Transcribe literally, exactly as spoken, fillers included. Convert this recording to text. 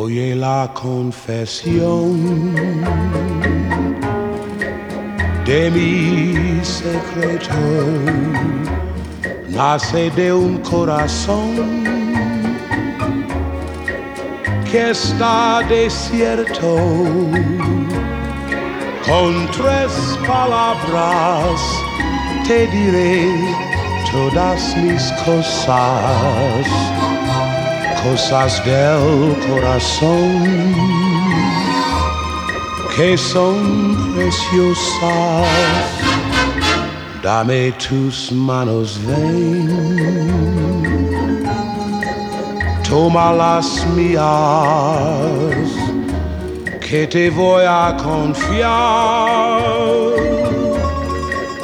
Oye la confesión de mi secreto, nace de un corazón que está desierto. Con tres palabras te diré todas mis cosas, cosas del corazón que son preciosas. Dame tus manos, ven, toma las mías, que te voy a confiar